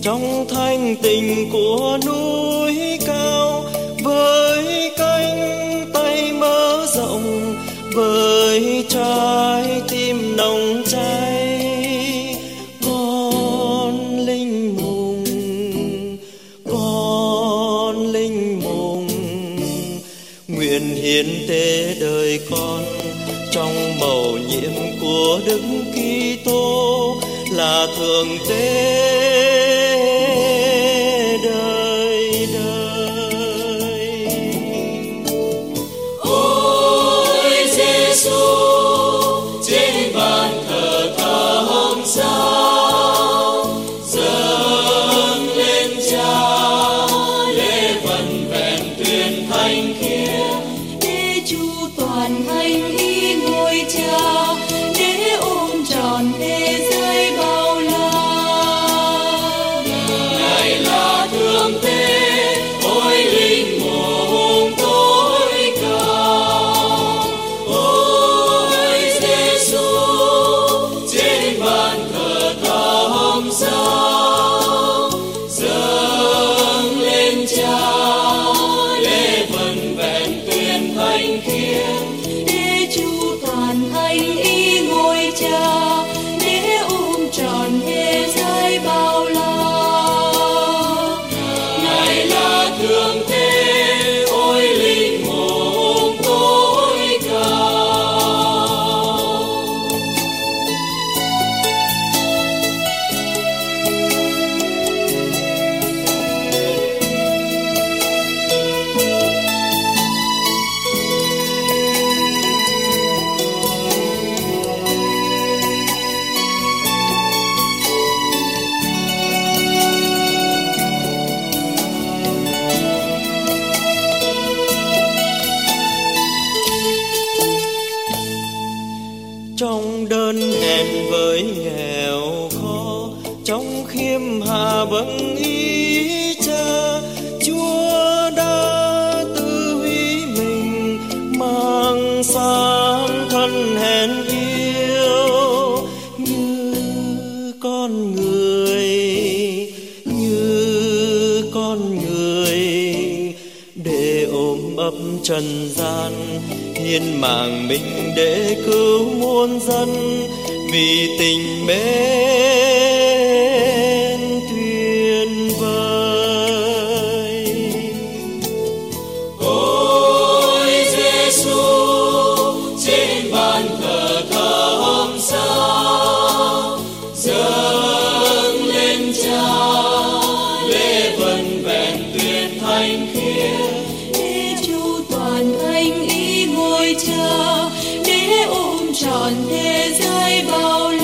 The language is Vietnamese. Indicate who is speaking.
Speaker 1: trong thanh tình của núi cao, với cánh tay mở rộng, với trái tim nồng cháy. Con linh mùng, con linh mùng, nguyện hiến tế đời con trong mầu nhiệm của Đức Kitô, là thượng tế đời đời.
Speaker 2: Ôi Giêsu, trên bàn thờ hôm sau dâng lên Cha lễ vần vẹn tuyên thánh khiết,
Speaker 3: để chu toàn hành ý ngôi Cha, để ôm trọn thế giới bao la.
Speaker 2: Ngài là thượng tế, ôi linh mùng tối cao. Ôi Giêsu, trên bàn thờ hôm sau dâng lên Cha lễ vần vẹn tuyên thánh khiết,
Speaker 3: Để chu toàn hành ý ngôi Cha, để ôm trọn thế giới bao la.
Speaker 2: Ngài là thượng tế, ôi linh mùng tối cao.
Speaker 1: Trong đơn hèn với nghèo khó, trong khiêm hạ vâng ý Cha, Chúa đã tự huy mình mang sang thân hèn yêu, như con người, như con người, để ôm ấp trần gian, hiến mạng mình để cứu muôn dân, vì tình mến tuyệt vời.
Speaker 2: Ôi Giêsu, trên bàn thờ hôm sau dâng lên Cha lễ vần vẹn tuyên thánh khiết,
Speaker 3: Để chu toàn hành ý ngôi Cha, để ôm trọn thế giới bao